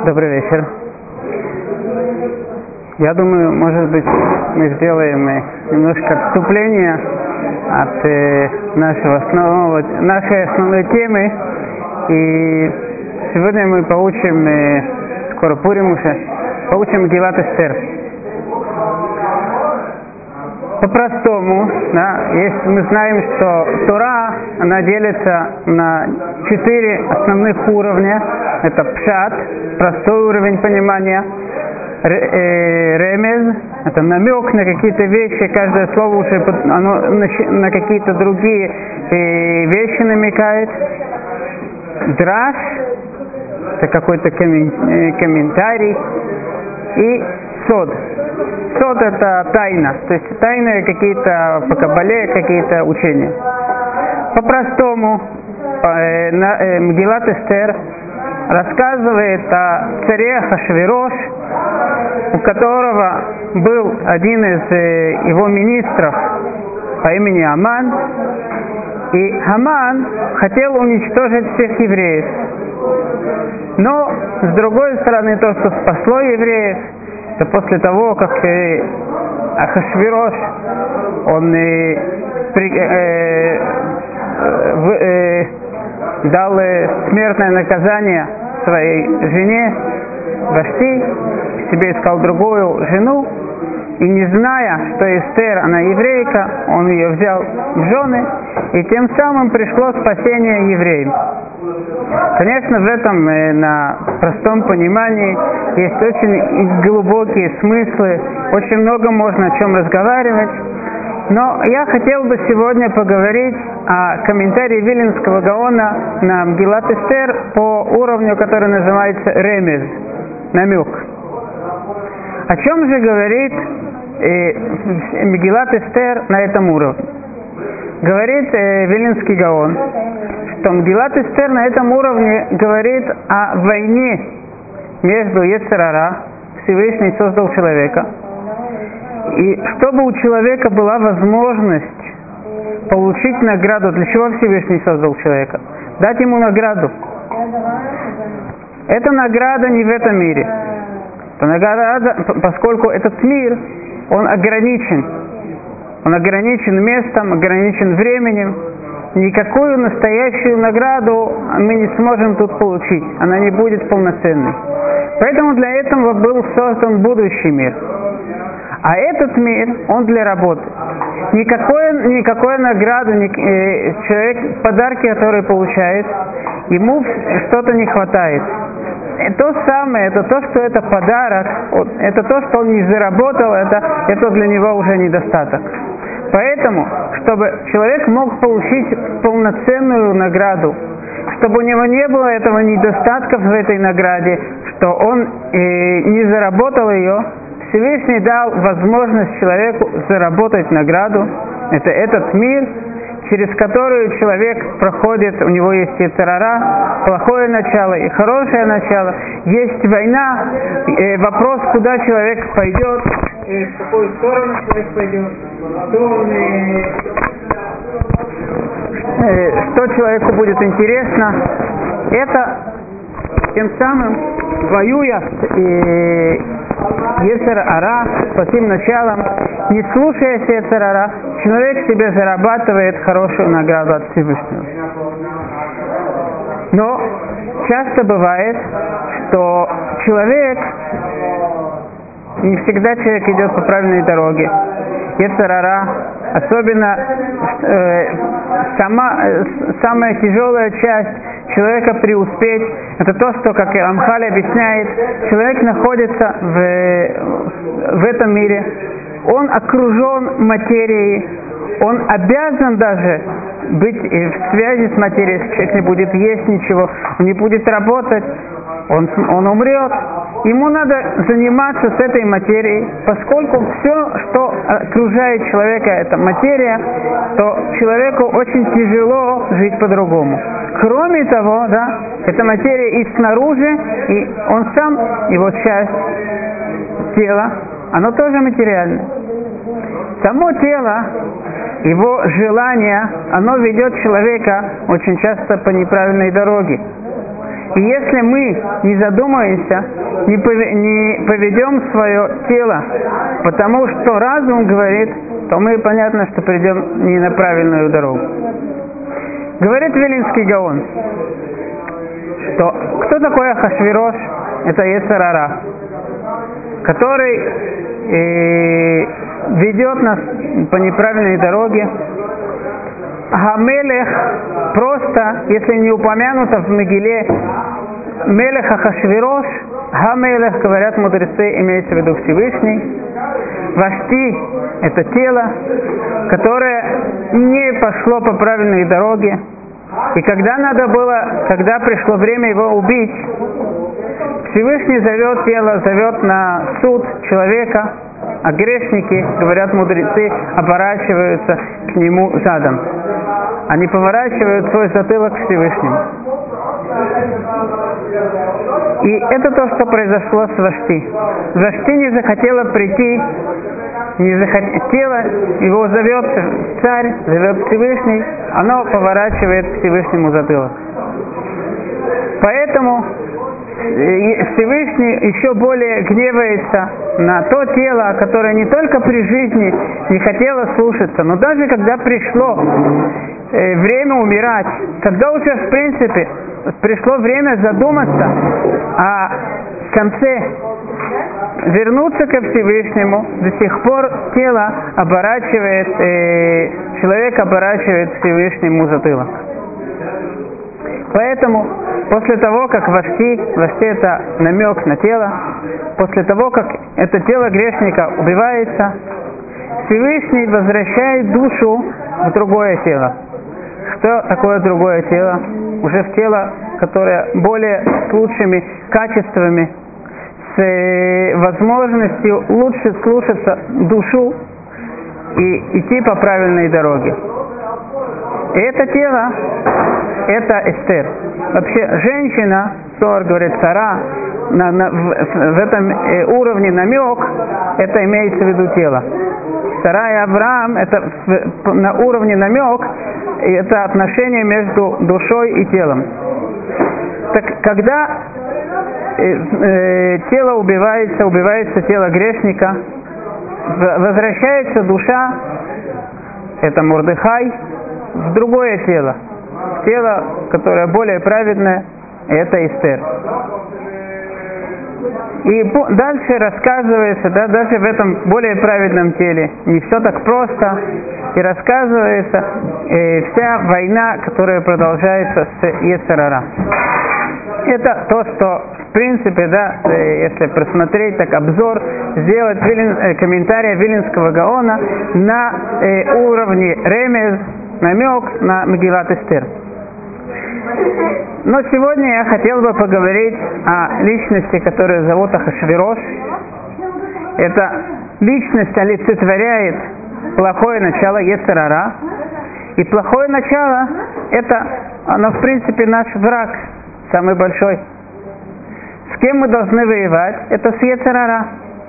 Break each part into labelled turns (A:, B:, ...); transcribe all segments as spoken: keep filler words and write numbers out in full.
A: Добрый вечер. Я думаю, может быть, мы сделаем немножко отступление от э, нашего основного, нашей основной темы. И сегодня мы получим, э, скоро Пурим уже, получим Мегилат Эстер. По-простому, да, если мы знаем, что Тора, она делится на четыре основных уровня. Это пшат, простой уровень понимания, ремез, это намек на какие-то вещи, каждое слово уже оно на, на какие-то другие э, вещи намекает. Драш, это какой-то комментарий. И сод. Сод это тайна, то есть тайные какие-то по кабале, какие-то учения. По-простому, э, э, Мегилат Эстер рассказывает о царе Ахашвирош, у которого был один из э, его министров по имени Аман, и Аман хотел уничтожить всех евреев. Но, с другой стороны, то, что спасло евреев, это после того, как э, Ахашвирош, он э, при, э, в, э, дал э, смертное наказание своей жене Вашти, себе искал другую жену, и не зная, что Эстер, она еврейка, он ее взял в жены, и тем самым пришло спасение евреям. Конечно, в этом, э, на простом понимании, есть очень глубокие смыслы, очень много можно о чем разговаривать. Но я хотел бы сегодня поговорить о комментарии Виленского Гаона на Мегилат Эстер по уровню, который называется ремез, намек. О чем же говорит э, Мегилат Эстер на этом уровне? Говорит э, Виленский Гаон, что Мегилат Эстер на этом уровне говорит о войне между Йецер Ара, Всевышний создал человека, и чтобы у человека была возможность получить награду, для чего Всевышний создал человека? Дать ему награду. Эта награда не в этом мире. Эта награда, поскольку этот мир, он ограничен. Он ограничен местом, ограничен временем. Никакую настоящую награду мы не сможем тут получить. Она не будет полноценной. Поэтому для этого был создан будущий мир. А этот мир, он для работы. Никакой, никакой награды, ни, э, человек, подарки, которые получает, ему что-то не хватает. И то самое, это то, что это подарок, это то, что он не заработал, это, это для него уже недостаток. Поэтому, чтобы человек мог получить полноценную награду, чтобы у него не было этого недостатка в этой награде, что он э, не заработал ее, Всевышний дал возможность человеку заработать награду. Это этот мир, через который человек проходит, у него есть Йецер Ара, плохое начало и хорошее начало. Есть война, э, вопрос, куда человек пойдет, э, в какую сторону человек пойдет, что, он, э, э, что человеку будет интересно. Это тем самым, воюя э, Йецер Ара, по тем началам, не слушаясь Йецер Ара, человек себе зарабатывает хорошую награду от Всевышнего. Но часто бывает, что человек, не всегда человек идет по правильной дороге. Йецер Ара, особенно э, сама, э, самая тяжелая часть человека преуспеть, это то, что, как и Рамхаль объясняет, человек находится в, в этом мире, он окружен материей, он обязан даже быть в связи с материей, если человек не будет есть ничего, он не будет работать, он, он умрет. Ему надо заниматься с этой материей, поскольку все, что окружает человека, это материя, то человеку очень тяжело жить по-другому. Кроме того, да, эта материя и снаружи, и он сам, его часть тела, оно тоже материальное. Само тело, его желание, оно ведет человека очень часто по неправильной дороге. И если мы не задумаемся, не поведем свое тело, потому что разум говорит, то мы, понятно, что придем не на правильную дорогу. Говорит Вилинский Гаон, что кто такой Ахашвирош? Это Йецер Ара, который э, ведет нас по неправильной дороге. Гамелех просто, если не упомянуто в Мегиле, Мелех Ахашвирош, Гамелех, говорят мудрецы, имеется в виду Всевышний. Вашти – это тело, которое не пошло по правильной дороге. И когда надо было, когда пришло время его убить, Всевышний зовет тело, зовет на суд человека, а грешники, говорят мудрецы, оборачиваются к нему задом. Они поворачивают свой затылок к Всевышнему. И это то, что произошло с Вашти. Вашти не захотела прийти, не захотела, его зовет царь, зовет Всевышний, оно поворачивает к Всевышнему затылок. Поэтому Всевышний еще более гневается на то тело, которое не только при жизни не хотело слушаться, но даже когда пришло э, время умирать, когда уже в принципе пришло время задуматься о конце, вернуться ко Всевышнему, до сих пор тело оборачивает, э, человек оборачивает Всевышнему затылок. Поэтому после того, как Вашти, Вашти это намек на тело, после того, как это тело грешника убивается, Всевышний возвращает душу в другое тело. Что такое другое тело? Уже в тело, которое более с лучшими качествами, с возможностью лучше слушаться душу и идти по правильной дороге. И это тело, это Эстер. Вообще, женщина, Зоар говорит, Сара, на, на, в, в этом э, уровне намек, это имеется в виду тело. Сара и Авраам, это в, на уровне намек, это отношение между душой и телом. Так, когда э, э, тело убивается, убивается тело грешника, возвращается душа, это Мордехай, в другое тело. Тело, которое более праведное, это Эстер. И дальше рассказывается, да, даже в этом более праведном теле, не все так просто, и рассказывается э, вся война, которая продолжается с Йецер Ара. Это то, что, в принципе, да, э, если просмотреть, так обзор, сделать Вилин, э, комментарий Вилинского Гаона на э, уровне ремез, намек на Мегилат Эстер. Но сегодня я хотел бы поговорить о личности, которую зовут Ахашвирош. Эта личность олицетворяет плохое начало Йецер Ара. И плохое начало, это, оно в принципе наш враг, самый большой. С кем мы должны воевать? Это с Йецер Ара.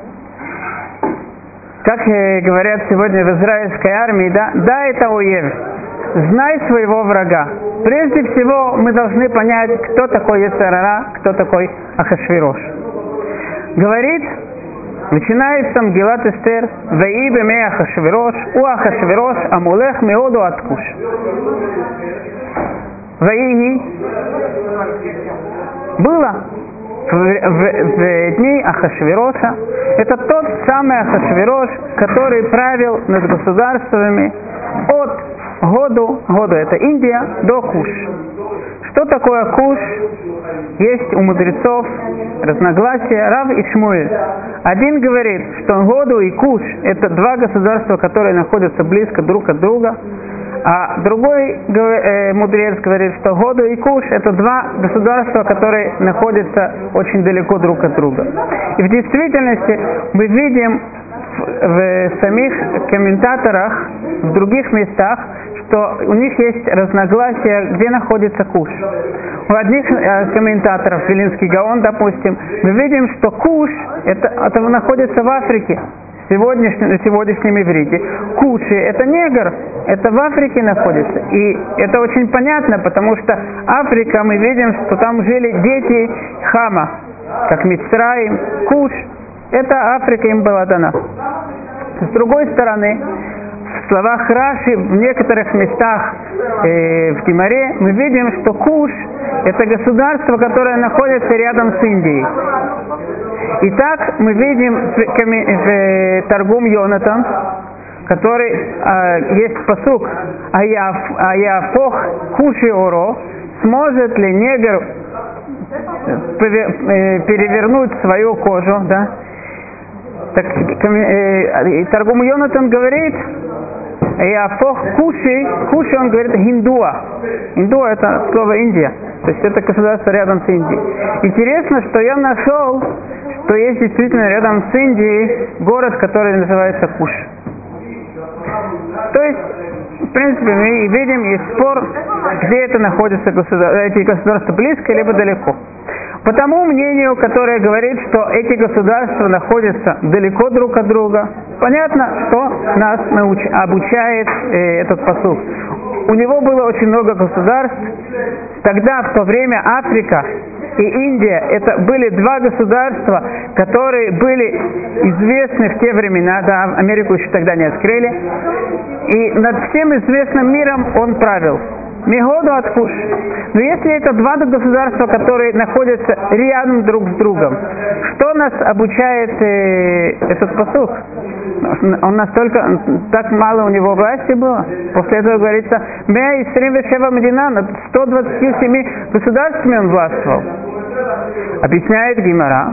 A: Как говорят сегодня в израильской армии, да, да, это оев. Знай своего врага. Прежде всего мы должны понять, кто такой Йецер Ара, кто такой Ахашвирош. Говорит, начинается Мегилат Эстер, «Ваи бемей Ахашвирош, у Ахашвирош амулех меоду аткуш». Ваи было в, в, в дни Ахашвироша. Это тот самый Ахашвирош, который правил над государствами от Году, Году это Индия, до Куш. Что такое Куш? Есть у мудрецов разногласия, Рав и Шмуэль. Один говорит, что Году и Куш это два государства, которые находятся близко друг от друга, а другой э, мудрец говорит, что Году и Куш это два государства, которые находятся очень далеко друг от друга. И в действительности мы видим в, в самих комментаторах, в других местах, что у них есть разногласия, где находится Куш. У одних э, комментаторов, Вилинский Гаон, допустим, мы видим, что Куш это, это находится в Африке, в сегодняшнем, в сегодняшнем иврите. Куши это негр, это в Африке находится. И это очень понятно, потому что Африка, мы видим, что там жили дети Хама, как Мицраим, Куш. Это Африка им была дана. С другой стороны, в словах Раши, в некоторых местах э, в Гемаре мы видим, что Куш – это государство, которое находится рядом с Индией. Итак, мы видим в, в Таргум Йонатан, который э, есть пасук «Аяфох Куши Оро», сможет ли негр перевернуть свою кожу, да? Так, э, Таргум Йонатан говорит, «Аяфох Куши», Куши, он говорит «Хиндуа». Хиндуа – это слово Индия, то есть это государство рядом с Индией. Интересно, что я нашел, что есть действительно рядом с Индией город, который называется Куш. То есть, в принципе, мы видим, есть спор, где это находится, государ... эти государства близко, либо далеко. По тому мнению, которое говорит, что эти государства находятся далеко друг от друга, понятно, что нас науч... обучает э, этот пасук. У него было очень много государств. Тогда, в то время, Африка и Индия, это были два государства, которые были известны в те времена, да, Америку еще тогда не открыли, и над всем известным миром он правил. Мегоду от Куш. Но если это два государства, которые находятся рядом друг с другом, что нас обучает э, этот пасук? Он настолько, так мало у него власти было. После этого говорится, «Меа исрим вешева медина», над сто двадцатью семью государствами он властвовал. Объясняет Гемара,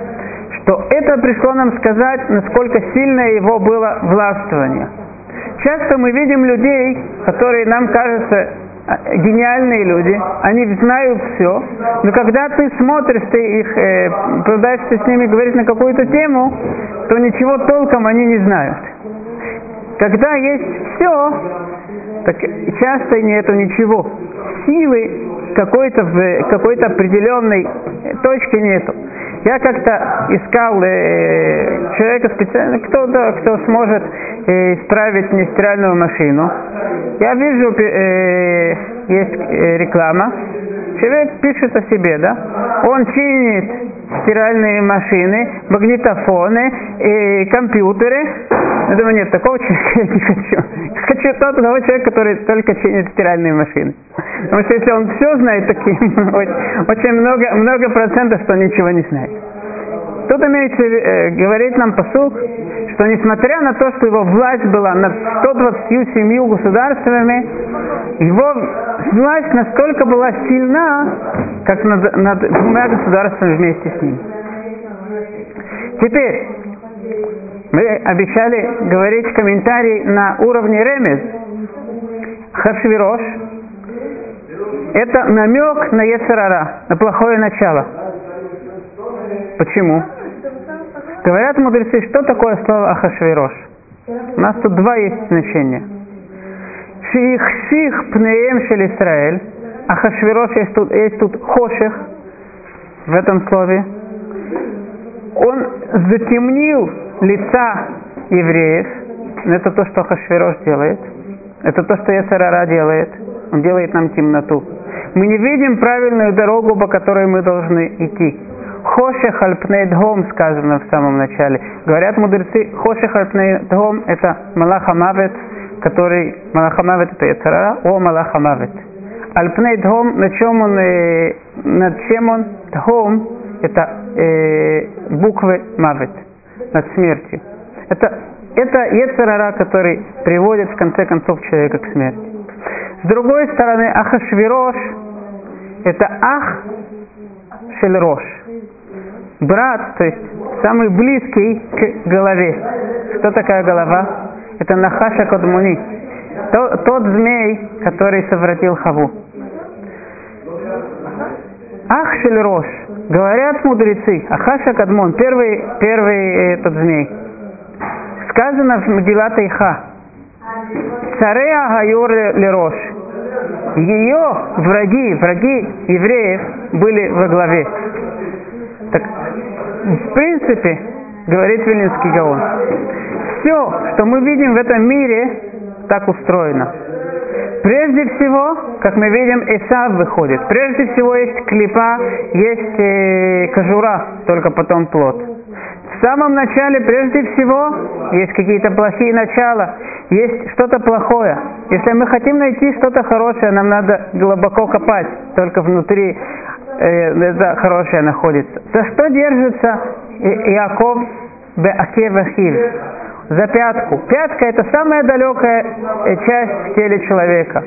A: что это пришло нам сказать, насколько сильное его было властвование. Часто мы видим людей, которые нам кажутся гениальные люди, они знают все, но когда ты смотришь, ты их, э, пытаешься с ними говорить на какую-то тему, то ничего толком они не знают. Когда есть все, так часто нету ничего. Силы какой-то в какой-то определенной точке нету. Я как-то искал э, человека специально, кто-то, кто сможет э, исправить мне стиральную машину. Я вижу, э, есть э, реклама. Человек пишет о себе, да? Он чинит стиральные машины, магнитофоны, э, компьютеры. Я думаю, нет, такого человека я не хочу. Я хочу тот, того человека, который только чинит стиральные машины. Потому что если он все знает, таким очень много, много процентов, что ничего не знает. Тут имеется, э, говорит нам пасук, что несмотря на то, что его власть была над ста двадцатью семью государствами, его власть настолько была сильна, как над, над двумя государствами вместе с ним. Теперь, мы обещали говорить комментарий на уровне ремез. Хашвирош – это намек на Йецер ара, на плохое начало. Почему? Говорят мудрецы, что такое слово Ахашвирош? У нас тут два есть значения. Шиихших пнеем шель Исраэль. Ахашвирош есть тут, есть тут хоших в этом слове. Он затемнил лица евреев. Это то, что Ахашвирош делает. Это то, что Йецер ара делает. Он делает нам темноту. Мы не видим правильную дорогу, по которой мы должны идти. Хошех альпней дхом сказано в самом начале. Говорят мудрецы, Хошех альпней дхом это Малах ха-Мавет, который Малах ха-Мавет это Йецер ара, о Малах ха-Мавет. Альпней дхом, на чем он, э, над чем он? Дхом это э, буквы Мавет, над смертью. Это, это Йецер ара, который приводит в конце концов человека к смерти. С другой стороны, Ахашвирош это Ах Шельрош. Брат, то есть самый близкий к голове. Что такая голова? Это Нахаша Кодмуни. Тот, тот змей, который совратил Хаву. Ах Шельрош. Говорят мудрецы, Ахаша Кадмон, первый, первый этот змей. Сказано в Мегилат Иха. Цареа Гайор Лерош. Ее враги, враги евреев были во главе. Так, в принципе, говорит Вильнюсский Гаон, все, что мы видим в этом мире, так устроено. Прежде всего, как мы видим, Исав выходит. Прежде всего есть клипа, есть э, кожура, только потом плод. В самом начале, прежде всего, есть какие-то плохие начала, есть что-то плохое. Если мы хотим найти что-то хорошее, нам надо глубоко копать, только внутри э, это хорошее находится. За что держится И- Иаков беакев ахив? За пятку. Пятка — это самая далекая часть в теле человека.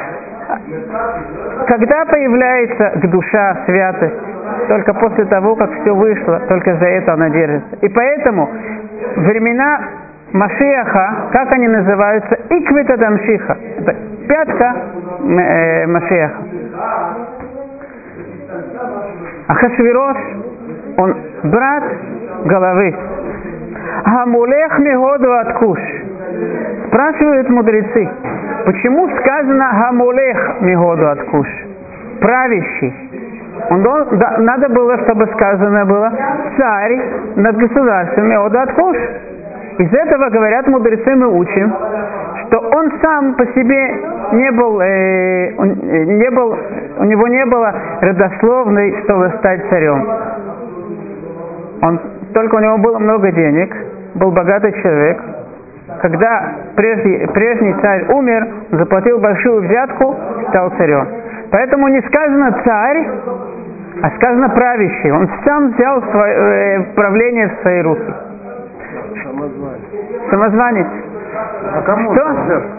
A: Когда появляется к душа святость? Только после того, как все вышло, только за это она держится. И поэтому времена Машиаха, как они называются? Иквита дамшиха. Это пятка э, Машиаха. Ахашвирош, он брат головы. Гамулех мигоду откуш. Спрашивают мудрецы, почему сказано гамулех мигоду откуш? Правящий. Он должен, да, надо было, чтобы сказано было царь над государством мигоду откуш. Из этого, говорят мудрецы, мы учим, что он сам по себе не был, э, он, не был, у него не было родословной, чтобы стать царем. Он, только у него было много денег, был богатый человек. Когда прежний, прежний царь умер, заплатил большую взятку, стал царем. Поэтому не сказано царь, а сказано правящий. Он сам взял свое, э, правление в свои руки.
B: Самозванец.
A: Самозванец.
B: А кому?
A: Что?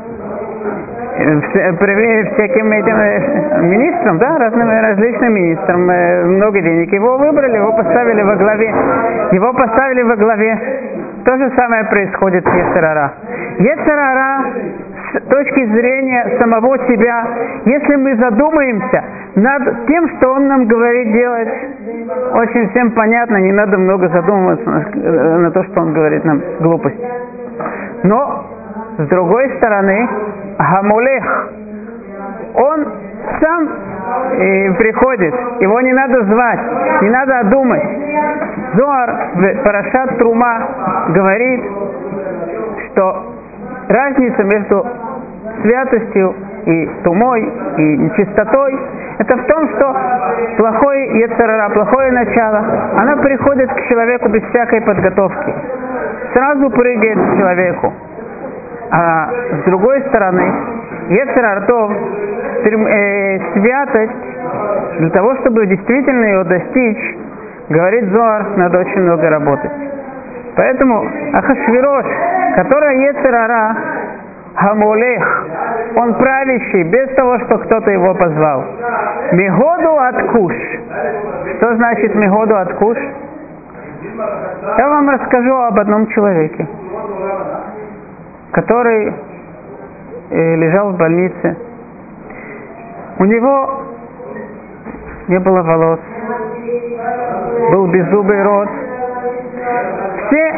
A: Всяким этим министрам, да, разным различным министрам, много денег. Его выбрали, его поставили во главе. Его поставили во главе. То же самое происходит с Йецер ара. Йецер ара, с точки зрения самого себя, если мы задумаемся над тем, что он нам говорит делать, очень всем понятно, не надо много задумываться на, на то, что он говорит нам, глупость. Но, с другой стороны, Гамулех, он сам э, приходит, его не надо звать, не надо думать. Зоар в Парашат Трума говорит, что разница между святостью и тумой, и нечистотой, это в том, что плохое Йецер ара, плохое начало, оно приходит к человеку без всякой подготовки. Сразу прыгает к человеку. А с другой стороны, Йецер ар тов, э, святость, для того, чтобы действительно ее достичь, говорит Зоар, надо очень много работать. Поэтому Ахашвирош, который Йецер ара, Гамулех, он правящий, без того, что кто-то его позвал. Мигоду откуш. Что значит мигоду откуш? Я вам расскажу об одном человеке, который э, лежал в больнице. У него не было волос, был беззубый рот. Все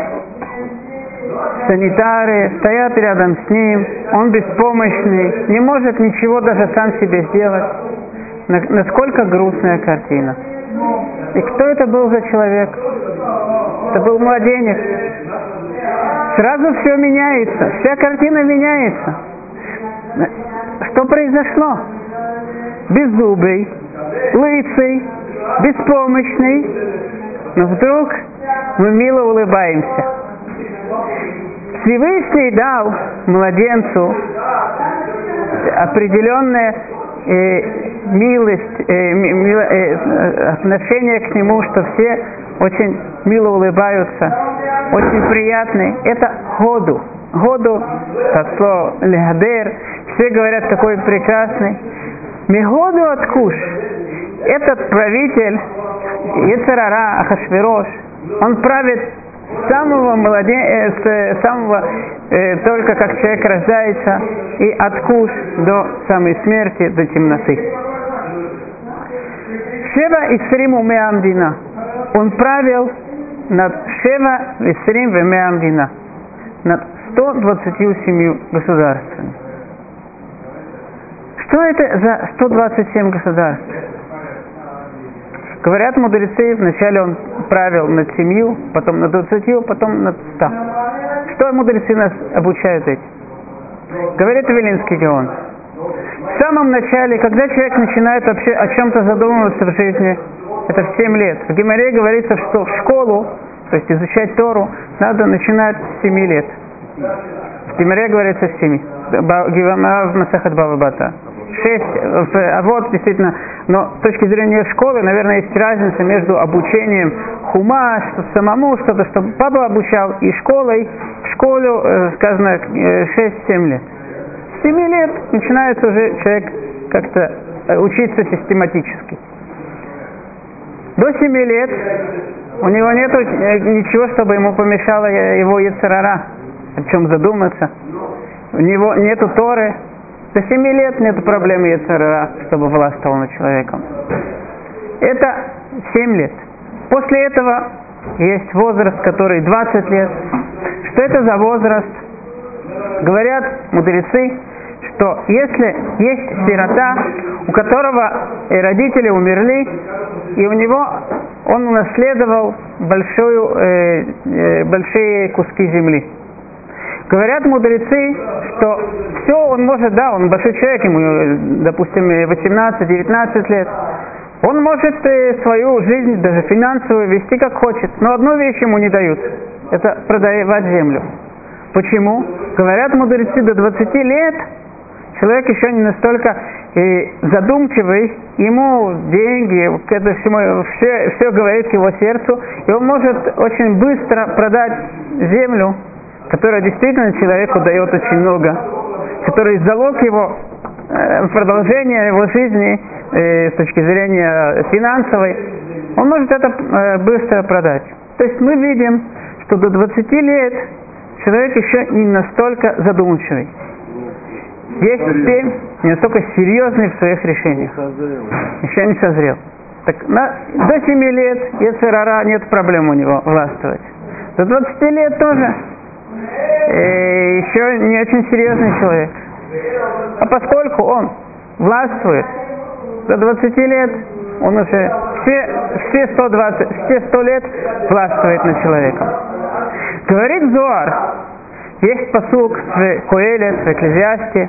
A: санитары стоят рядом с ним, он беспомощный, не может ничего даже сам себе сделать. Насколько грустная картина. И кто это был за человек? Это был младенец. Сразу все меняется, вся картина меняется. Что произошло? Беззубый, лысый, беспомощный, но вдруг мы мило улыбаемся. Всевышний дал младенцу определенная э, милость, э, мило, э, отношение к нему, что все очень мило улыбаются, очень приятный. Это году. Году, от слова легадер, все говорят, какой прекрасный. Мегоду откуш. Этот правитель Йецер ара, Ахашвирош, он правит с самого младен... с самого э, только как человек рождается, и откуш до самой смерти, до темноты. Шева Исрим умеа амдина. Он правил над Шева Исрим вемеа амдина, над сто двадцатью семью государствами. Что это за сто двадцать семь государств? Говорят мудрецы, вначале он правил над семью, потом над двадцатью, потом над ста. Что мудрецы нас обучают этим? Говорит Вилинский Гаон. В самом начале, когда человек начинает вообще о чем-то задумываться в жизни, это в семь лет. В Гемаре говорится, что в школу, то есть изучать Тору, надо начинать с семи лет. В Гемаре говорится с семи. В Масехет Бава Бата. Шесть, а вот действительно, но с точки зрения школы, наверное, есть разница между обучением хума, что самому что-то, чтобы папа обучал, и школой, в школу, сказано, шесть-семь лет. С семи лет начинается уже человек как-то учиться систематически. До семи лет у него нет ничего, чтобы ему помешало его йецер ара, о чем задуматься. У него нету Торы. До семи лет нет проблемы йецер ара, чтобы властвовал над человеком. Это семь лет. После этого есть возраст, который двадцать лет. Что это за возраст? Говорят мудрецы, что если есть сирота, у которого родители умерли, и у него он унаследовал большую, э, э, большие куски земли. Говорят мудрецы, что все он может, да, он большой человек, ему, допустим, восемнадцать-девятнадцать лет, он может э, свою жизнь, даже финансовую, вести как хочет, но одну вещь ему не дают, это продавать землю. Почему? Говорят мудрецы, до двадцати лет человек еще не настолько э, задумчивый, ему деньги, это все, все, все говорит к его сердцу, и он может очень быстро продать землю, которая действительно человеку дает очень много, который залог его э, продолжения его жизни э, с точки зрения финансовой, он может это э, быстро продать. То есть мы видим, что до двадцати лет человек еще не настолько задумчивый. Есть семь, не настолько серьезный в своих решениях. Еще не созрел. Так, на, до семи лет йецер ара нет проблем у него властвовать. До двадцати лет тоже э, еще не очень серьезный человек. А поскольку он властвует до двадцати лет, он уже все, все, сто двадцать, все сто лет властвует над человеком. Говорит Зоар, есть пасук в Коэлет, в Экклезиасте,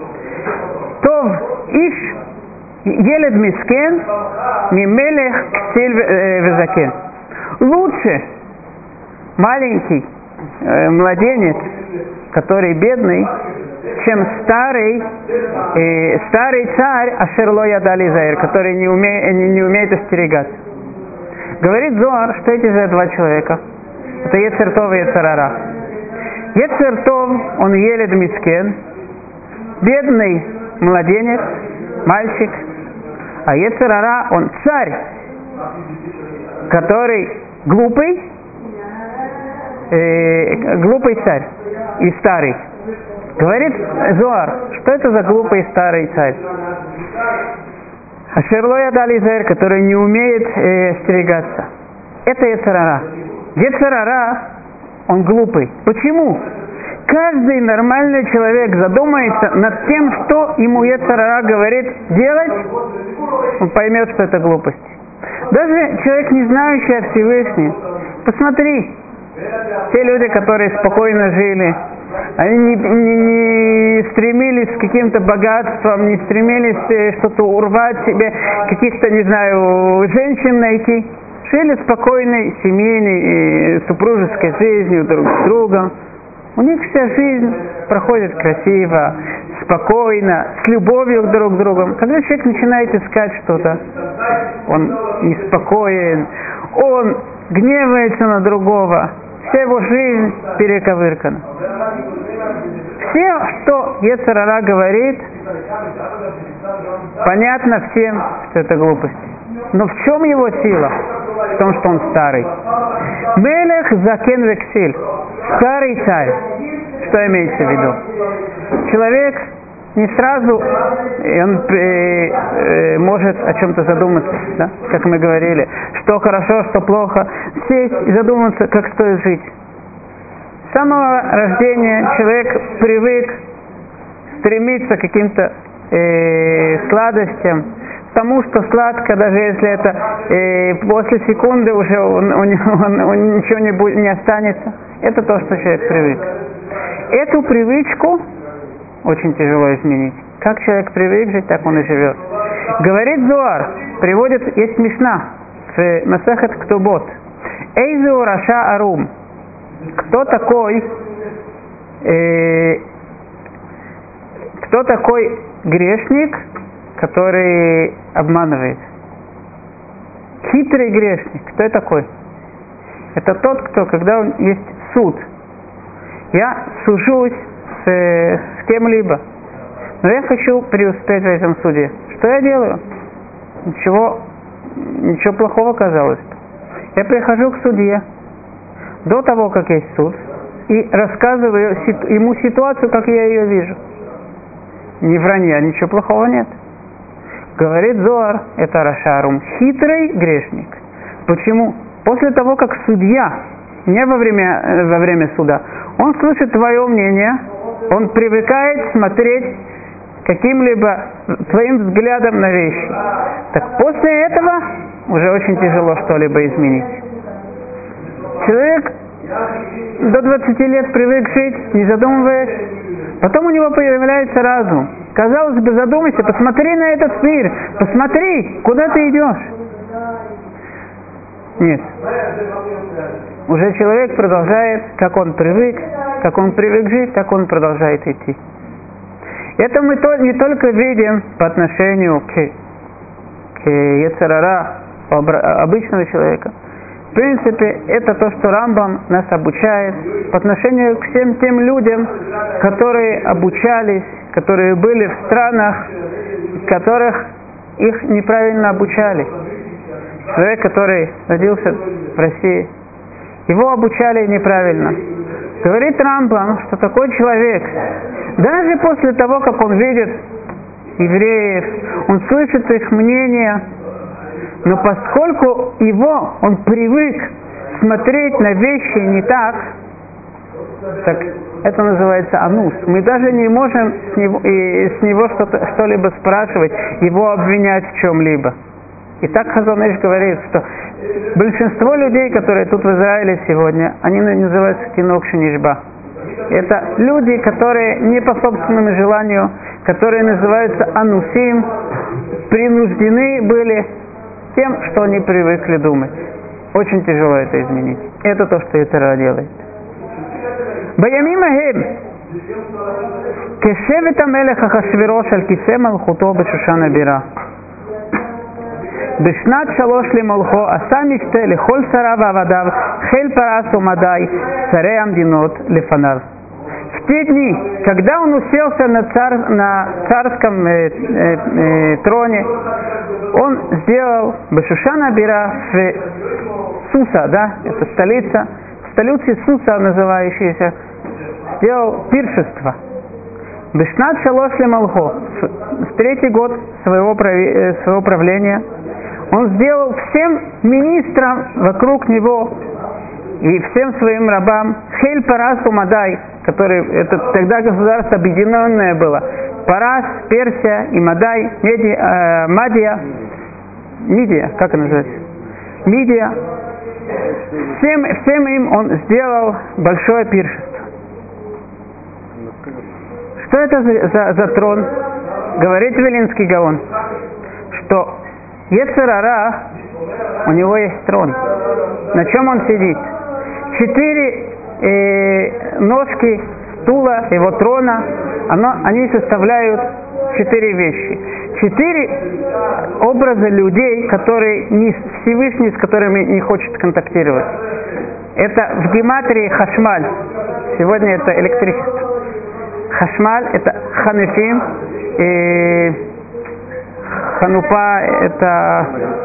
A: Тов иш елед мискен мимелех ксель везакен. Лучше маленький э, младенец, который бедный, чем старый э, старый царь Ашерло Ядали Заир, который не умеет, не, не умеет остерегаться. Говорит Зоар, что эти же два человека. Это йецер тов и йецер ара. Йецер тов, он елед мискен, бедный младенец, мальчик, а йецер ара, он царь, который глупый, э, глупый царь и старый. Говорит Зоар, что это за глупый старый царь? Ашерло Ядали Заир, который не умеет э, остерегаться. Это йецер ара. Йецер ара, он глупый. Почему? Каждый нормальный человек задумается над тем, что ему йецер ара говорит делать, он поймет, что это глупость. Даже человек, не знающий о Всевышнем, посмотри, те люди, которые спокойно жили, они не, не, не стремились к каким-то богатствам, не стремились что-то урвать себе, каких-то, не знаю, женщин найти. Жили спокойной семейной, супружеской жизнью друг с другом. У них вся жизнь проходит красиво, спокойно, с любовью друг к другу. Когда человек начинает искать что-то, он неспокоен, он гневается на другого, вся его жизнь перековыркана. Все, что йецер ара говорит, понятно всем, что это глупость. Но в чем его сила? В том, что он старый. Мелех закен вексель. Старый царь. Что имеется в виду? Человек не сразу он э, э, может о чем-то задуматься, да? Как мы говорили, что хорошо, что плохо, сесть и задуматься, как стоит жить. С самого рождения человек привык стремиться к каким-то э, сладостям, тому, что сладко, даже если это э, после секунды уже он, он, он, он ничего не, будет, не останется. Это то, что человек привык. Эту привычку очень тяжело изменить. Как человек привык жить, так он и живет. Говорит Зоар, приводит, есть Мишна в Масехет Ктубот. Эйзу Раша Арум. Кто такой, э, кто такой грешник, который обманывает? Хитрый грешник. Кто это такой? Это тот, кто, когда он есть суд, я сужусь с, с кем-либо, но я хочу преуспеть в этом суде. Что я делаю? Ничего, ничего плохого, казалось бы. Я прихожу к судье до того, как есть суд, и рассказываю ему ситуацию, как я ее вижу. Ни вранья, ничего плохого нет. Говорит Зоар, это Рашарум, хитрый грешник. Почему? После того, как судья, не во время, во время суда, он слышит твое мнение, он привыкает смотреть каким-либо твоим взглядом на вещи. Так после этого уже очень тяжело что-либо изменить. Человек до двадцати лет привык жить, не задумываясь, потом у него появляется разум. Казалось бы, задумайся, посмотри на этот мир, посмотри, куда ты идешь. Нет. Уже человек продолжает, как он привык, как он привык жить, так он продолжает идти. Это мы то, не только видим по отношению к, к Йецер ара обычного человека. В принципе, это то, что Рамбам нас обучает по отношению к всем тем людям, которые обучались, которые были в странах, в которых их неправильно обучали. Человек, который родился в России, его обучали неправильно. Говорит Рамбам, что такой человек, даже после того, как он видит евреев, он слышит их мнение, но поскольку его, он привык смотреть на вещи не так, так это называется анус. Мы даже не можем с него, и с него что-то, что-либо спрашивать, его обвинять в чем-либо. И так Хазон Иш говорит, что большинство людей, которые тут в Израиле сегодня, они называются тинок шенишба. Это люди, которые не по собственному желанию, которые называются анусим, принуждены были тем, что они привыкли думать. Очень тяжело это изменить. Это то, что Йецер ара делает. Баямим аhem кешевет амелех Ахашвирош аль кисе малхуто бешушан абира. בשנת שלוש למלכו עשה משתה לכל שריו ועבדיו חיל פרס ומדי царей המדינות לפניו. В те дни, когда он уселся на, цар, на царском э, э, э, троне, он сделал Бешушан абира в Суса, да, это столица, в столице Суса называющаяся, сделал пиршество. Бешнат шалош лемалхо, в третий год своего, своего правления, он сделал всем министрам вокруг него и всем своим рабам Хель Парас Умадай, который это тогда государство объединенное было. Парас, Персия и Мадай, Меди, э, Мадия, Мидия, как это называется? Мидия. Всем, всем им он сделал большое пиршество. Что это за, за, за трон? Говорит Вилинский Гаон, что Йецер ара, у него есть трон. На чем он сидит? Четыре э, ножки стула его трона, оно, они составляют четыре вещи. Четыре образа людей, которые не Всевышний, с которыми не хочет контактировать. Это в гематрии хашмаль. Сегодня это электричество. Хашмаль это ханефим, и ханупа это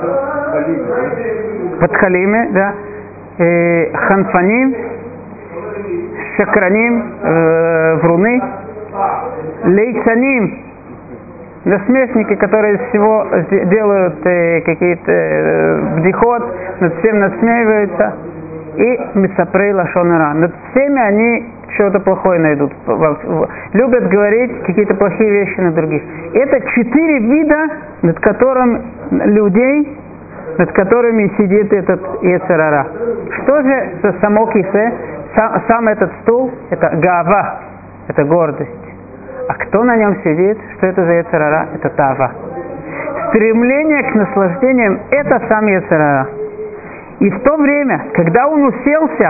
A: подхалимы, да, и ханфаним, шакраним, э, вруны, лейцаним, насмешники, которые всего делают э, какие-то э, бдихот, над всем насмеиваются, и мисапрей лашон ара. Над всеми они что-то плохое найдут, любят говорить какие-то плохие вещи на других. Это четыре вида, над которым людей, над которыми сидит этот Йецер ара. Что же за само кисе? Сам, сам этот стул, это гава, это гордость. А кто на нем сидит? Что это за Йецер ара? Это тава. Стремление к наслаждениям – это сам Йецер ара. И в то время, когда он уселся,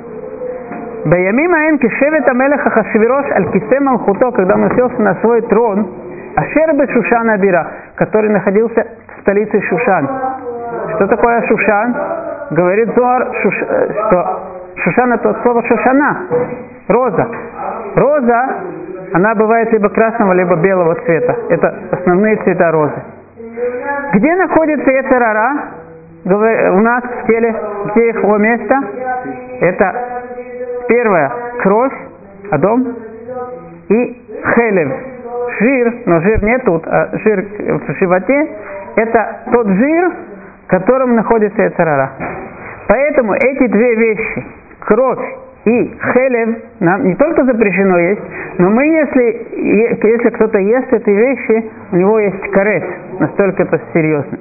A: Баямим аэм кишевет амелех Ахашвирош аль кисе малхуто, когда он уселся на свой трон, Ашер бе Шушана бира, который находился в столице Шушан. Что такое Шушан? Говорит Зоар, Шуш, что Шушан это от слова Шушана, роза. Роза, она бывает либо красного, либо белого цвета. Это основные цвета розы. Где находится Йецер ара? У нас в теле, где его место? Это первое, кровь, адом, и хелев, жир, но жир не тут, а жир в животе, это тот жир, в котором находится Йецер ара. Поэтому эти две вещи, кровь и хелев, нам не только запрещено есть, но мы, если, если кто-то ест эти вещи, у него есть карет, настолько это серьезно.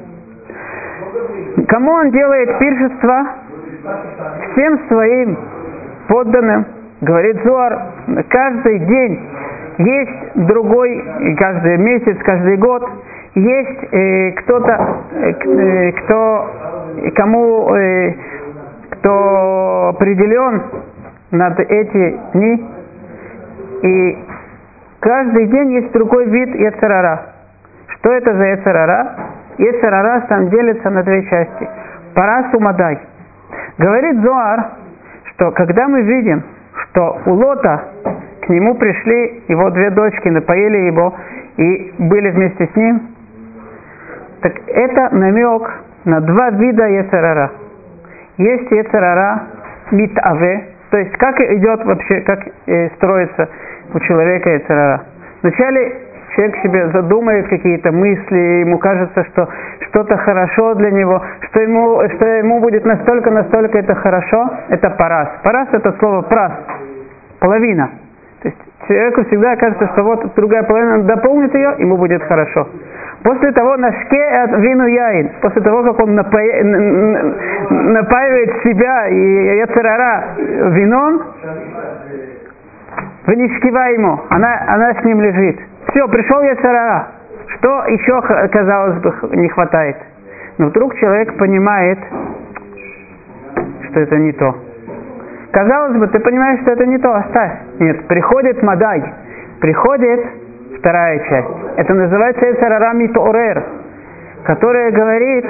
A: Кому он делает пиршество? Всем своим подданным, говорит Зоар, каждый день есть другой, каждый месяц, каждый год есть э, кто-то, э, кто, кому, э, кто определен над эти дни, и каждый день есть другой вид Йецер ара. Что это за Йецер ара? Йецер ара сам делится на две части. Парас и мадай. Говорит Зоар, что когда мы видим, что у Лота к нему пришли его две дочки, напоили его и были вместе с ним, так это намек на два вида Йецер ара. Есть Йецер ара митаве, то есть как идет вообще, как э, строится у человека Йецер ара. Вначале человек себе задумает какие-то мысли, ему кажется, что что-то хорошо для него, что ему, что ему будет настолько, настолько это хорошо, это парас. Парас это слово прас, половина. То есть человеку всегда кажется, что вот другая половина, он дополнит ее, ему будет хорошо. После того, нашке от вину яин, после того, как он напои, напаивает себя и Йецер ара вином, вынишкивай ему, она, она с ним лежит. Все, пришел Йецер ара. Что еще, казалось бы, не хватает? Но вдруг человек понимает, что это не то. Казалось бы, ты понимаешь, что это не то, оставь. Нет, приходит мадай, приходит вторая часть. Это называется Йецер ара митоорер, которая говорит,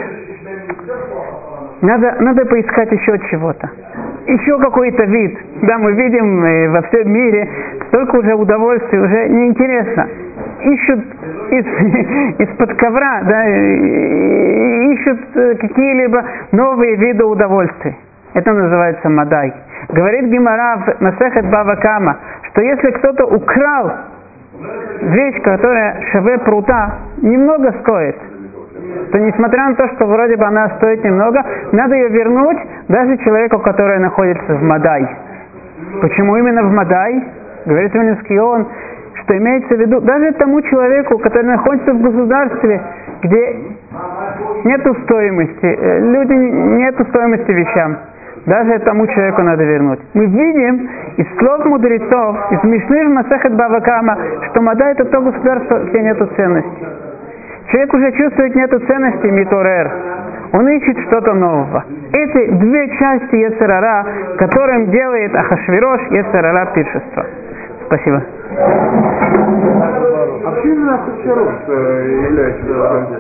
A: надо, надо поискать еще чего-то. Еще какой-то вид. Да, мы видим э, во всем мире столько уже удовольствий, уже неинтересно. Ищут из, из-под ковра, да, ищут какие-либо новые виды удовольствий. Это называется мадай. Говорит Гемара в Масехет Бава Кама, что если кто-то украл вещь, которая шаве прута, немного стоит, то несмотря на то, что вроде бы она стоит немного, надо ее вернуть даже человеку, который находится в мадай. Почему именно в мадай? Говорит Вильнюсский Гаон, что имеется в виду даже тому человеку, который находится в государстве, где нету стоимости, люди нету стоимости вещам. Даже тому человеку надо вернуть. Мы видим из слов мудрецов, из Мишны в Масехет Бава Кама, что мадай это то государство, где нету ценности. Человек уже чувствует нету ценности миторер. Он ищет что-то нового. Эти две части Йецер ара, которым делает Ахашвирош Йецер ара пиршество. Спасибо.
B: А почему именно Ахашвирош является